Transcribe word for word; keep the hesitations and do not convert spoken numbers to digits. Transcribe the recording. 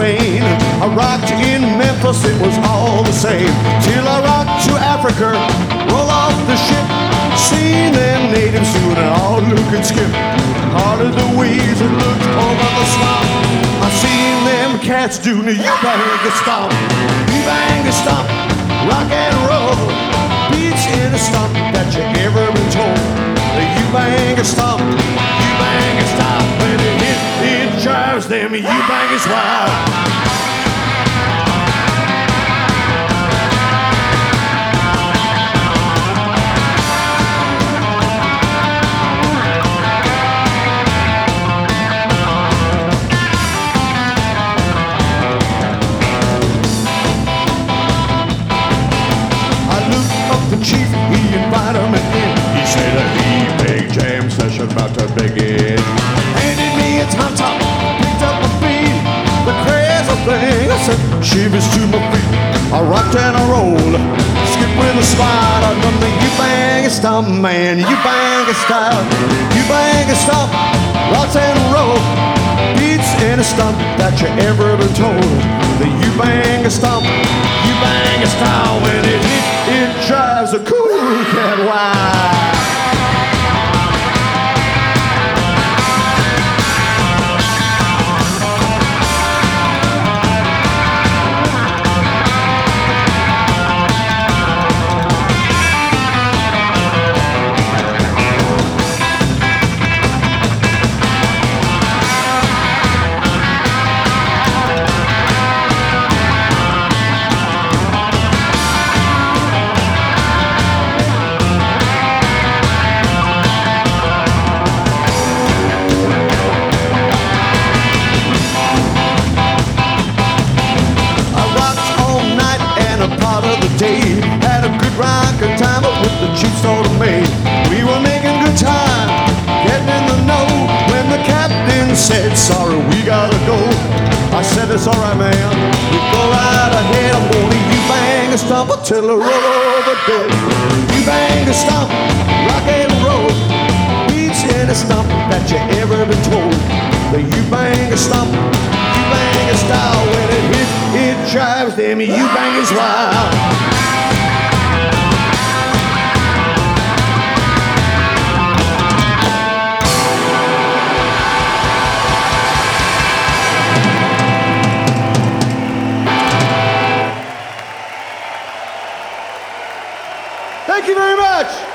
Spain. I rocked in Memphis, it was all the same. Till I rocked to Africa, roll off the ship. Seen them natives doing an all look and skip. Harder the waves and looked over the swamp. I seen them cats doing a U-bang stomp. U-bang stomp, rock and roll. Beats in a stomp that you ever been told. The U-bang stomp, U-bang stomp. When it hit, it drives them U-bangers wild. The chief, he invited him in. He said a he big jam session about to begin. Handed me a tom tom, picked up my feet. The crazy thing, I said shivers to my feet. I rocked and I rolled, skip with a slide. I done the U-bang stomp, man, U-bang style. U-bang stomp, rocks and roll. Beats in a stomp that you ever been told. The U-bang stomp, U-bang style. When it hit, it drives a cool cat wild. Had a good rockin' time up with the chief sort of made. We were making good time, getting in the know. When the captain said, sorry, we gotta go. I said, it's alright, man, you go right ahead. I'm gonna U-bang a stomp until I roll over dead. U-bang a stomp, rock and roll. Beats in a stomp that you ever been told. The U-bang a stomp, U-bang a style. When it hit, it drives them U-bangers wild. Thank you very much.